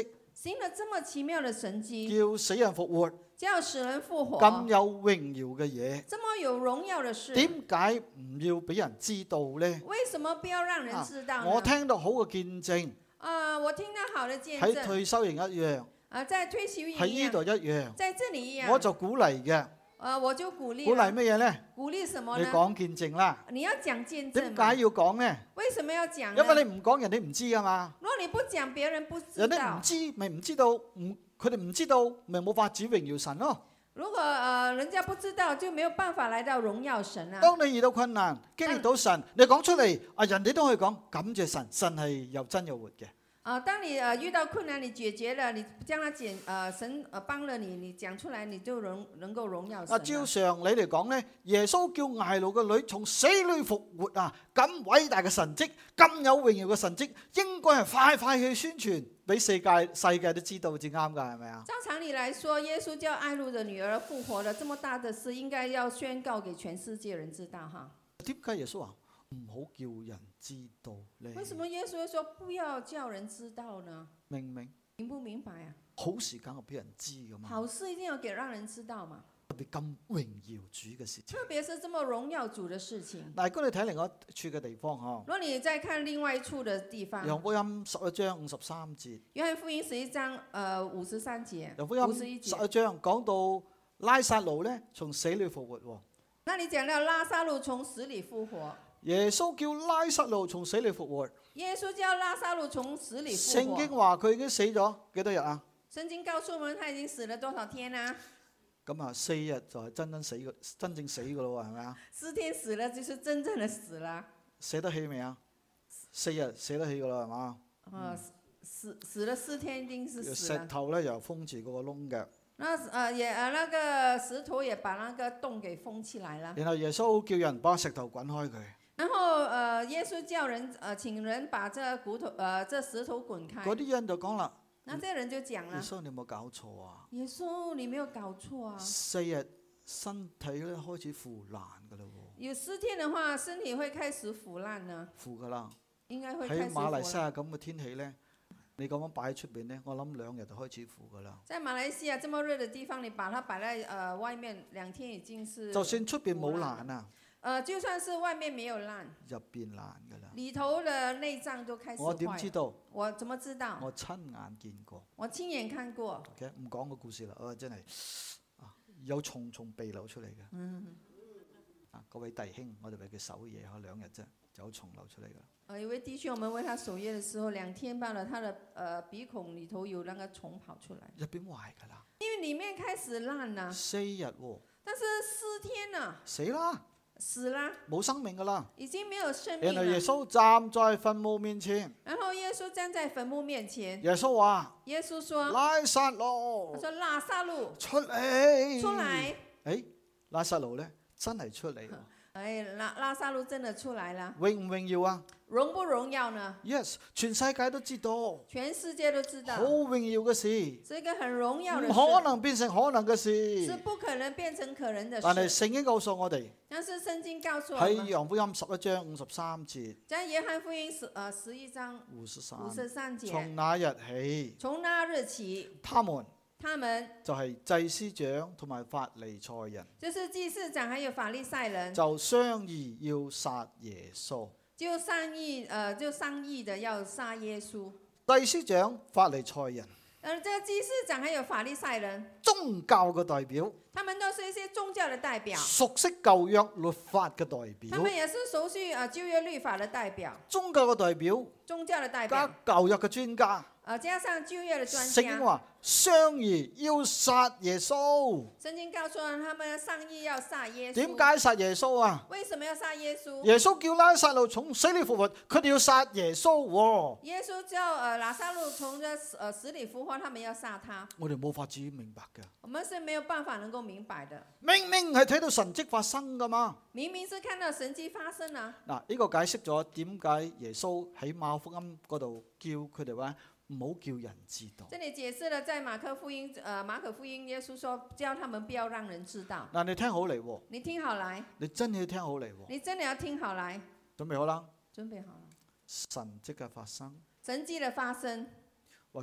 行了這麼奇妙的神蹟， 叫死人復活， 叫使人復活， 咁有榮耀嘅嘢， 這麼有榮耀的事， 點解唔要俾人知道呢？ 為什麼不要讓人知道呢？ 我聽到好嘅見證， 啊，我聽到好的見喺證， 退休營一樣， 啊，在退休營喺呢度一樣， 在這裡一樣， 我就鼓勵嘅。 啊，我就鼓勵， 鼓勵乜嘢呢？ 鼓勵什麼呢？ 你講見證啦。 你要講見證。 點解要講呢？ 為什麼要講呢？ 因為你唔講，人哋唔知噶嘛。 如果你不講，別人不知道。 人哋唔知，咪唔知道，唔佢哋唔知道，咪冇法子榮耀神咯。 如果誒、呃、人家不知道，就沒有辦法來到榮耀神啊。 當你遇到困難，經歷到神，你講出嚟，啊人哋都可以講感謝神，神係又真又活嘅。 啊，當你呃遇到困難，你解決了，你將它解，呃神呃幫了你，你講出來，你就能能夠榮耀神。 啊，照常理嚟講咧，耶穌叫睚魯嘅女從死裏復活啊，咁偉大嘅神蹟，咁有榮耀嘅神蹟，應該係快快去宣傳，俾世界世界都知道至啱㗎，係咪啊？ 照常理來說，耶穌叫睚魯的女兒復活了，這麼大的事，應該要宣告給全世界人知道哈。 點解耶穌話唔好叫人知道咧？ 為什麼耶穌說不要叫人知道呢？ 明唔明？ 明不明白啊？ 好時間我俾人知㗎嘛。 好事一定要給讓人知道嘛。 特別咁榮耀主嘅事情。 特別是這麼榮耀主嘅事情。 嗱，如果你睇另外一處嘅地方嗬。 如果你再看另外一處嘅地方。 約翰福音十一章五十三節。 約翰福音十一章，誒五十三節。 約翰福音十一章講到拉撒路咧從死裏復活喎。 那你講到拉撒路從死裏復活。 耶穌叫拉撒路從死裏復活。 耶穌叫拉撒路從死裏復活。 聖經話佢已經死咗幾多日啊？ 聖經告訴我們他已經死了多少天啊？ 咁啊，四日就係真真死嘅，真正死嘅咯喎，係咪啊？ 四天死了就是真正的死了。 寫得起未啊？四日寫得起嘅啦，係嘛？ 啊、嗯，死死了四天一定是死了。 石頭咧又封住嗰個窿嘅。 那呃也呃那個石頭也把那個洞給封起來了。 然後耶穌叫人把石頭滾開佢。 然後，呃，耶穌叫人，呃，請人把這骨頭，呃，這石頭滾開。 嗰啲人就講啦。 那這人就講啦。 耶穌你有冇搞錯啊？ 耶穌你沒有搞錯啊？ 四日身體咧開始腐爛噶啦喎。 有四天的話，身體會開始腐爛呢？ 腐噶啦。 應該會開始腐爛。 喺馬來西亞咁嘅天氣咧，你咁樣擺喺出邊咧，我諗兩日就開始腐噶啦。 在馬來西亞這麼熱的地方，你把它擺在呃外面，兩天已經是。 就算出邊冇爛啊。 呃，就算是外面沒有爛， 入邊爛噶啦， 裏頭的內臟都開始壞。 我點知道？ 我怎麼知道？ 我親眼見過。 我親眼看過。 OK，唔講個故事啦，啊真係啊有蟲蟲鼻流出嚟嘅。 嗯。 啊，各位弟兄，我哋為佢守夜嚇兩日啫，就有蟲流出嚟噶。 呃，有位弟兄，我們為他守夜嘅時候，兩天半了，他的呃鼻孔裏頭有那個蟲跑出來。 入邊壞噶啦。 因為裡面開始爛啦。 四日喎。 但是四天啊。 死啦！ 死啦， 冇生命噶啦， 已經沒有生命。 然後耶穌站在墳墓面前， 然後耶穌站在墳墓面前， 耶穌話： 耶穌說， 拉撒路， 他說拉撒路出嚟， 出嚟。 誒，拉撒路咧真係出嚟， 誒，拉拉撒路真的出來了， 榮唔榮耀啊？ 榮不榮耀呢 ？Yes，全世界都知道， 全世界都知道， 好榮耀嘅事， 是一個很榮耀的事， 唔可能變成可能嘅事， 是不可能變成可能的事。 但係聖經告訴我哋， 但是聖經告訴我喺們， 約翰福音十一章五十三節， 在約翰福音十呃十一章五十三五十三節， 從那日起， 從那日起， 他們他們就係祭司長同埋法利賽人， 就是祭司長還有法利賽人， 就商議要殺耶穌。 就商議，呃，就商議的要殺耶穌。 祭司長、法利賽人， 而這個祭司長還有法利賽人， 宗教嘅代表， 他們都是一些宗教的代表， 熟悉舊約律法嘅代表， 他們也是熟悉啊舊約律法的代表， 宗教嘅代表， 宗教的代表， 加舊約嘅專家， 啊，加上舊約的專聖經家。 話商議要殺耶穌。 聖經告訴我他們商議要殺耶穌。 點解殺耶穌啊？ 為什麼要殺耶穌？ 耶穌叫拉撒路從死裏復活，佢哋要殺耶穌喎。 耶穌叫呃拉撒路從這呃死裏復活，他們要殺他。 我哋冇法子明白嘅。 我們是沒有辦法能夠明白的。 明明係睇到神蹟發生噶嘛。 明明是看到神蹟發生啊。 嗱，呢個解釋咗點解耶穌喺馬可福音嗰度叫佢哋話唔好叫人知道。 這裡解釋了，在馬可福音，呃馬可福音，耶穌說叫他們不要讓人知道。 嗱，你聽好嚟喎。 你聽好來。 你真係要聽好嚟喎。 你真的要聽好來。 準備好啦。 準備好了。 神蹟嘅發生。 神蹟嘅發生。 或者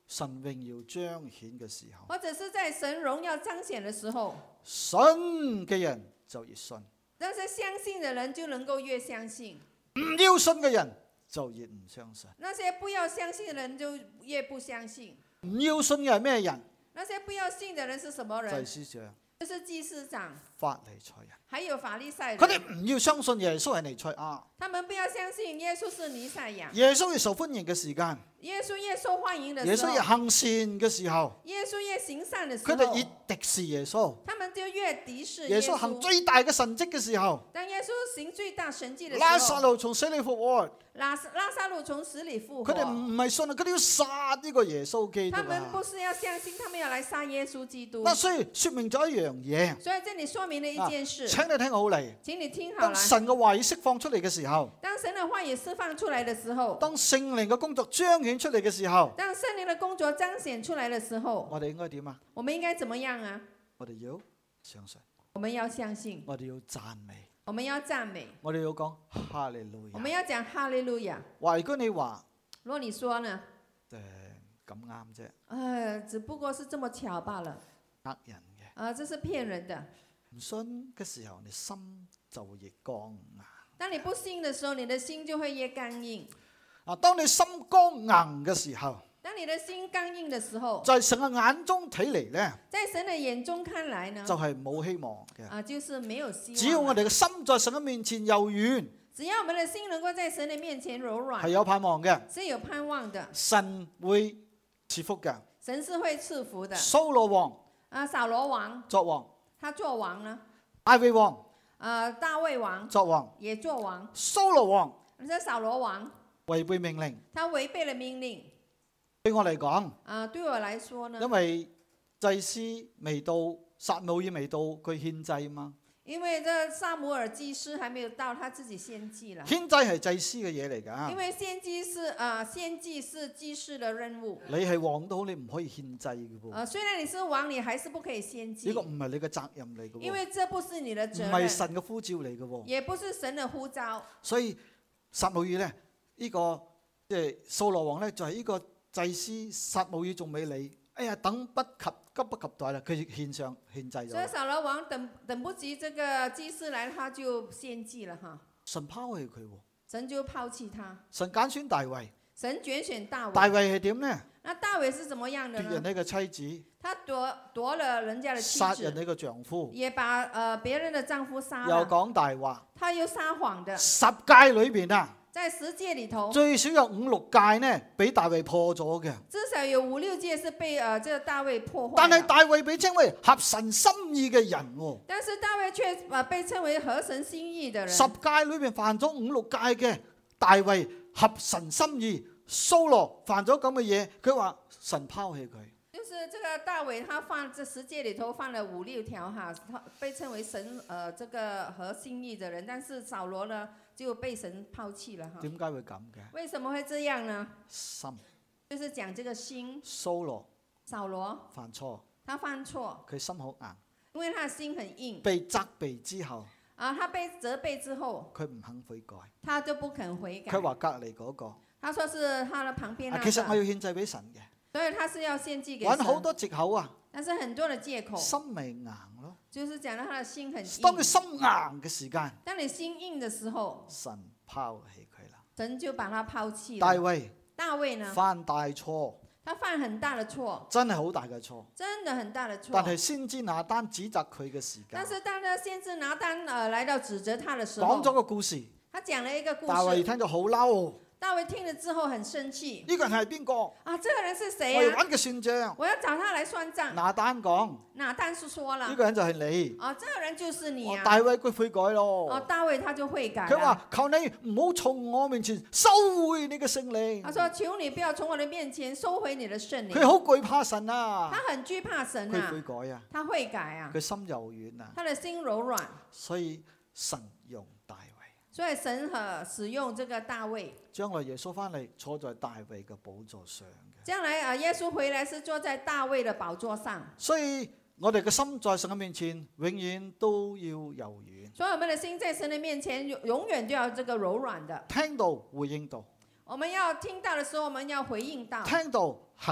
神榮耀彰顯嘅時候， 或者是在神榮耀彰顯的時候， 信嘅人就越信， 但是相信的人就能夠越相信， 唔要信嘅人就越唔相信。 那些不要相信的人就越不相信。 唔要信嘅係咩人？ 那些不要信的人是什麼人？ 祭司長、 就是祭司長、 法利賽人。 還有法利賽人。 佢哋唔要相信耶穌係彌賽亞。 他們不要相信耶穌是彌賽亞。 耶穌越受歡迎嘅時間， 耶穌越受歡迎的時候， 耶穌越行善嘅時候， 耶穌越行善的時候， 佢哋越敵視耶穌。 他們就越敵視耶耶穌行最大嘅神蹟嘅時候， 當耶穌行最大神蹟的時候， 拉撒路從死裏復活， 拉拉撒路從死裏復活。 佢哋唔係信啊，佢哋要殺呢個耶穌基督他們不啊。 是要相信，他們要來殺耶穌基督。 嗱，所以說明咗一樣嘢。 所以這裡說明了一件事， 請你聽好嚟。 請你聽好當了。 神嘅話語釋放出嚟嘅時候， 當神的話語釋放出來的時候， 當聖靈嘅工作彰顯出嚟嘅時候， 當聖靈的工作彰顯出來的時候， 我哋應該點啊？ 我們應該怎麼樣啊？ 我哋要相信， 我們要相信， 我哋要讚美， 我們要讚美， 我哋要講哈利路亞。 我們要講哈利路亞。 話如果你話如果你說呢？ 誒咁啱啫， 呃，只不過是這麼巧罷了。 呃人嘅。 啊、呃，這是騙人的。 唔信嘅時候，你心就會越剛硬。 當你不信的時候，你的心就會越剛硬。 啊，當你心剛硬嘅時候， 當你的心剛硬的時候， 在神嘅眼中睇嚟咧， 在神的眼中看來呢， 就係冇希望嘅。 啊，就是沒有希望。 只要我哋嘅心在神嘅面前柔軟， 只要我們的心能夠在神的面前柔軟， 係有盼望嘅。 是有盼望的。 神會賜福嘅。 神是會賜福的。 掃羅王啊，掃羅王作王， 他做王呢？ 大衛王啊，大衛王作王， 也做王。 掃羅王這掃羅王違背命令。 他違背了命令。 對我嚟講， 啊，對我來說呢？ 因為祭司未到，撒母耳未到，佢獻祭嘛。 因為這撒母耳祭司還沒有到，他自己獻祭了。 獻祭係祭司嘅嘢嚟㗎。 因為獻祭是啊，獻祭是祭司的任務。 你係王都好，你唔可以獻祭嘅噃。 啊，雖然你是王，你還是不可以獻祭。 呢個唔係你嘅責任嚟嘅。 因為這不是你的責任。 唔係神嘅呼召嚟嘅。 也不是神的呼召。 所以撒母耳咧，呢、這個即係掃羅王咧，就係、是、呢個祭司撒母耳仲未嚟。哎呀，等不及急不及待啦，佢獻上獻祭咗。 所以掃羅王等等不及這個祭司來，他就獻祭了哈。 神拋棄佢喎。 神就拋棄他。 神揀選大衛。 神揀選大衛。 大衛係點呢？ 那大衛是怎麼樣的呢？ 奪人哋嘅妻子。 他奪奪了人家的妻子。 殺人哋嘅丈夫。 也把呃別人的丈夫殺了。 又講大話。 他又撒謊的。 十誡裏邊啊。 在十誡裏頭， 最少有五六誡呢，俾大衛破咗嘅。 至少有五六誡是被誒、呃，這個大衛破壞。 但係大衛被稱為合神心意嘅人喎。 但是大衛卻誒被稱為合神心意嘅人。 十誡裏邊犯咗五六誡嘅大衛合神心意，掃羅犯咗咁嘅嘢，佢話神拋棄佢。 就是這個大衛，他犯這十誡裏頭犯了五六條哈，他被稱為神誒、呃、這個合心意嘅人。但是掃羅呢？就被神拋棄了哈。 點解會咁嘅？ 為什麼會這樣呢？ 心， 就是講這個心。 掃羅， 掃羅犯錯， 他犯錯， 佢心好硬， 因為他的心很硬。 被責備之後， 啊，他被責備之後， 佢唔肯悔改， 他就不肯悔改。 佢話隔離嗰個， 他說是他的旁邊那個。 其實我要獻祭俾神嘅， 所以他是要獻祭給神。 揾好多藉口啊！ 但是很多的借口。 心未硬咯。 就是講到他的心很硬。 當佢心硬嘅時間， 當你心硬的時候， 神拋棄佢啦。 神就把他拋棄了。 大衛， 大衛呢？ 犯大錯， 他犯很大的錯， 真係好大嘅錯， 真的很大的錯。 但係先知拿單指責佢嘅時間， 但是當呢先知拿單呃來到指責他的時候， 講咗個故事， 他講了一個故事， 大衛聽咗好嬲。 大衛聽了之後很生氣。 呢個人係邊個？ 啊，這個人是誰啊？ 我要揾佢算賬。 我要找他來算賬。 拿單講。 拿單是說了。 呢個人就係你。 啊，這個人就是你啊。 大衛佢悔改咯。 哦，大衛他就悔改。 佢話：求你唔好從我面前收回你嘅聖靈。 他說：求你不要從我的面前收回你的聖靈。 佢好懼怕神啊。 他很懼怕神啊。 佢悔改啊。 他悔改啊。 佢心柔軟啊。 他的心柔軟。 所以神用大衛。 所以神和使用這個大衛， 將來耶穌翻嚟坐在大衛嘅寶座上嘅。 將來啊，耶穌回來是坐在大衛的寶座上。 所以我哋嘅心在神嘅面前，永遠都要柔軟。 所以我們的心在神的面前，永遠都要這個柔軟的。 聽到回應到。 我們要聽到的時候，我們要回應到。 聽到行到。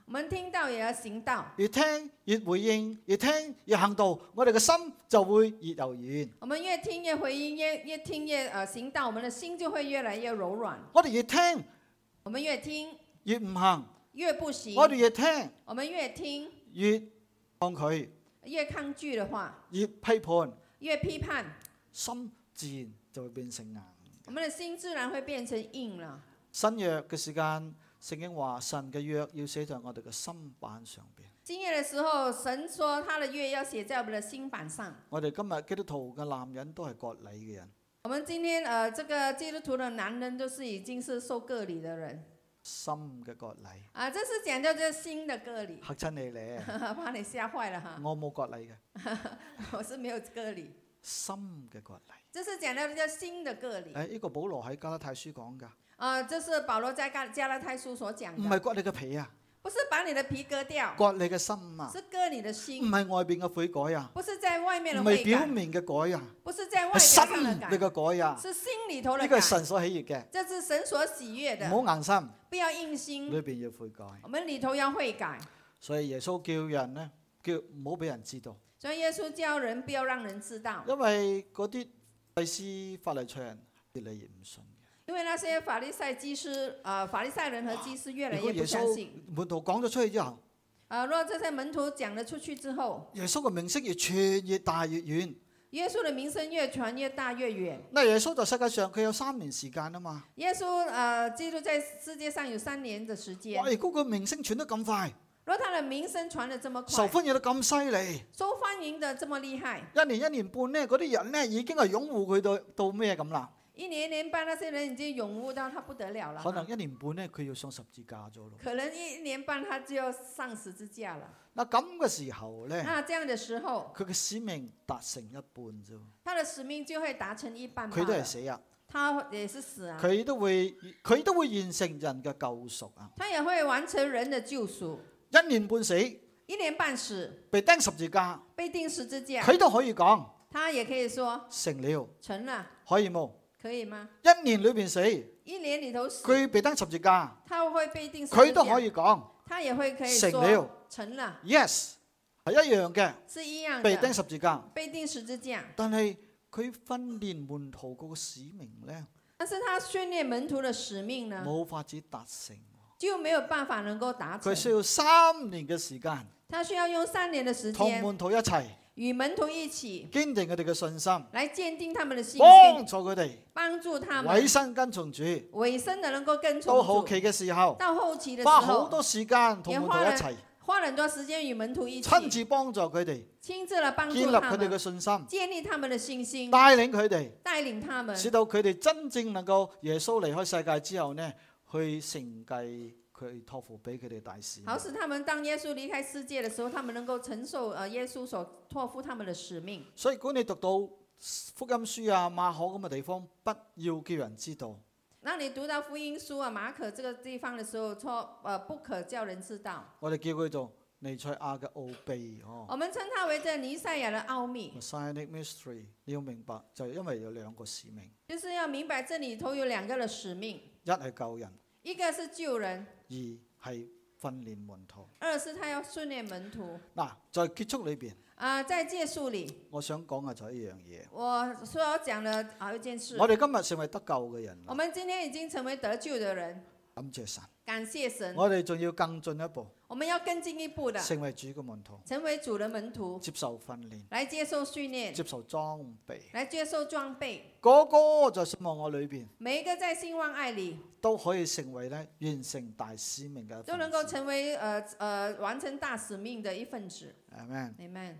我們聽到也要行道。 越聽越回應，越聽越行道，我哋嘅心就會越柔軟。 我們越聽越回應，越越聽越呃行道，我們的心就會越來越柔軟。 我哋越聽我們越聽越唔行， 越不行。 我哋越聽我們越聽越抗拒， 越抗拒的話， 越批判， 越批判， 心自然就會變成硬。 我們的心自然會變成硬了。 新約嘅時間，聖經話神嘅約要寫在我哋嘅心板上邊。 新約的時候，神說他的約要寫在我們的心板上。 我哋今日基督徒嘅男人都係割禮嘅人。 我們今天呃，這個基督徒的男人都是已經是受割禮的人。 心嘅割禮。 啊，這是講到這心的割禮。 嚇親你咧？ 把你嚇壞了哈。 我冇割禮嘅。 我是沒有割禮。 心嘅割禮。 這是講到這心的割禮。 誒，呢個保羅喺加拉太書講㗎。 啊，這是保羅在加加拉太書所講的。 唔係割你嘅皮啊。 不是把你的皮割掉。 割你嘅心啊。 是割你的心。 唔係外邊嘅悔改啊。 不是在外面的唔悔改。 係表面嘅改啊。 不是在外表係心上的改。 你嘅改啊。 是心裏頭的改。 呢個係神所喜悅嘅。 這是神所喜悅的。 唔好硬心。 不要硬心。 裏邊要悔改。 我們裏頭要悔改。 所以耶穌叫人呢，叫唔好俾人知道。 所以耶穌叫人不要讓人知道。 因為嗰啲祭司法利賽人越嚟越唔信。 因為那些法利賽祭司，呃，法利賽人和祭司越來越不相信。 門徒講咗出去之後， 啊，若這些門徒講咗出去之後， 耶穌嘅名聲越傳越大越遠。 耶穌嘅名聲越傳越大越遠。 那耶穌在世界上佢有三年時間啊嘛。 耶穌呃，基督在世界上有三年嘅時間。 哇！如果個名聲傳得咁快， 若他的名聲傳得這麼快， 受歡迎得咁犀利， 受歡迎得這麼厲害， 一年一年半呢，嗰啲人呢已經係擁護佢到到咩咁啦？ 一年一年半，那些人已經擁護到他不得了了。 可能一年半呢，佢要上十字架咗咯。 可能一年半，他就要上十字架了。 嗱咁嘅時候呢， 那這樣的時候， 佢嘅使命達成一半啫。 他的使命就會達成一半。 佢都係死啊！ 他也是死啊！ 佢都會佢都會完成人嘅救贖啊！ 他也會完成人的救贖。 一年半死， 一年半死， 被釘十字架， 被釘十字架， 佢都可以講， 他也可以說成了， 成了， 可以冇？ 可以嗎？ 一年裏邊死， 一年裏頭死， 佢被釘十字架， 他會被釘十字架， 佢都可以講， 他也會可以說成了， 成了 ，yes，係一樣嘅， 是一樣的， 被釘十字架， 被釘十字架。 但係佢訓練門徒嗰個使命咧， 但是他訓練門徒的使命呢， 冇法子達成， 就沒有辦法能夠達成。 佢需要三年嘅時間， 他需要用三年的時同間， 門徒一齊與門徒一起堅定佢哋嘅信心， 來堅定他們的信幫心， 助佢哋幫助他們委身跟從主。 委身的能夠跟從主。 到後期嘅時候， 到後期的時花好候， 多時間同門徒一齊， 花了很多時間與門徒一起， 親自幫助佢哋， 親自來幫建助他們， 立佢哋嘅信心， 建立他們的信心， 帶領佢哋， 帶領他們， 使到佢哋真正能夠耶穌離開世界之後呢，去承繼佢託付俾佢哋大使命。 好使他們當耶穌離開世界的時候，他們能夠承受呃耶穌所託付他們的使命。 所以如果你讀到福音書啊、馬可咁嘅地方，不要叫人知道。 當你讀到福音書啊、馬可這個地方的時候，錯呃不可叫人知道。 我哋叫佢做彌賽亞嘅奧秘哦。 我們稱它為這彌賽亞的奧秘。 Messianic mystery，你要明白就係因為有兩個使命， 就是要明白這裏頭有兩個的使命， 一係救人， 一個是救人， 二係訓練門徒。 二是他要訓練門徒。 嗱，在結束裏邊。 啊、呃，在結束裏， 我想講嘅就係一樣嘢。 我所講的啊一件事。 我哋今日成為得救嘅人。 我們今天已經成為得救的人。 感謝神。 感謝神。 我哋仲要更進一步。 我們要更進一步的。 成為主嘅門徒。 成為主的門徒。 接受訓練。 來接受訓練。 接受裝備。 來接受裝備。 個個在信望愛裏邊。 每一個在信望愛裏。都可以成為咧完成大使命嘅。 都能夠成為呃呃完成大使命的一份子。 阿門。 阿門。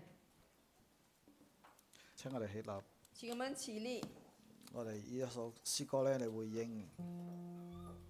請我哋起立。 請我們起立。 我哋呢一首詩歌咧嚟回應。